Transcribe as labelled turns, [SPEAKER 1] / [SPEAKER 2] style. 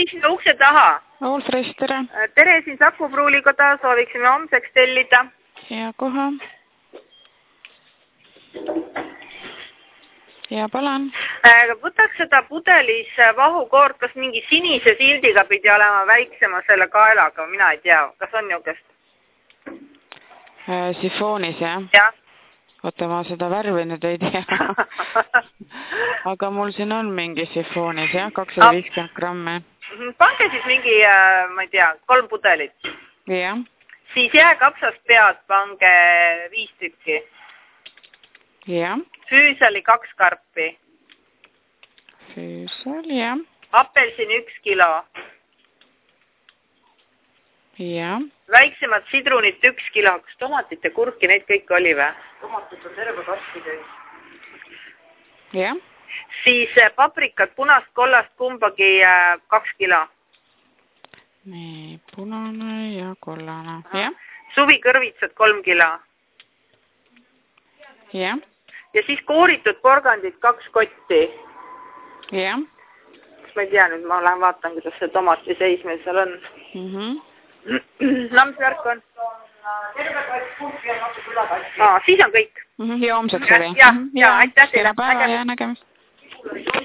[SPEAKER 1] Siin ukse taha.
[SPEAKER 2] Allfresh, tere.
[SPEAKER 1] Tere, siin Saku Pruulikoda, sooviksime homseks tellida.
[SPEAKER 2] Hea koha. Ja palun.
[SPEAKER 1] Võtaks seda pudelis vahukoort, kas mingi sinise sildiga pidi olema väiksema selle kaelaga, mina ei tea, kas on niukest?
[SPEAKER 2] Sifoonis, jah?
[SPEAKER 1] Jah.
[SPEAKER 2] Oota, ma seda värvi nüüd ei tea. Aga mul siin on mingi sifoonis, jah? 250 grammi.
[SPEAKER 1] Pange siis mingi, ma ei tea, 3 pudelit.
[SPEAKER 2] Jah.
[SPEAKER 1] Siis jääkapsast pead pange 5 tükki.
[SPEAKER 2] Jah.
[SPEAKER 1] Füüsali 2 karpi.
[SPEAKER 2] Füüsal, jah.
[SPEAKER 1] Apelsin 1 kilo.
[SPEAKER 2] Jah.
[SPEAKER 1] Väiksemad sidrunit 1 kilo. Kas tomatit ja kurki, neid kõik oli või? Tomatit on terve kaski täis.
[SPEAKER 2] Jah.
[SPEAKER 1] Siis paprikat, punast, kollast, kumbagi 2 kilo.
[SPEAKER 2] Nii, punane ja kollane. Jah.
[SPEAKER 1] Suvikõrvitsad 3 kilo.
[SPEAKER 2] Jah.
[SPEAKER 1] Ja siis kooritud porgandid 2 kotti.
[SPEAKER 2] Jah.
[SPEAKER 1] Kas ma ei tea nüüd, ma lähen vaatan, kuidas see tomati seis meil seal on. Mis värk on? Terve kass, kurki ja natuke ülekassi. Siis on kõik.
[SPEAKER 2] Ja homseks oli.
[SPEAKER 1] Ja, aitäh teile.
[SPEAKER 2] Päeva ja nägemist.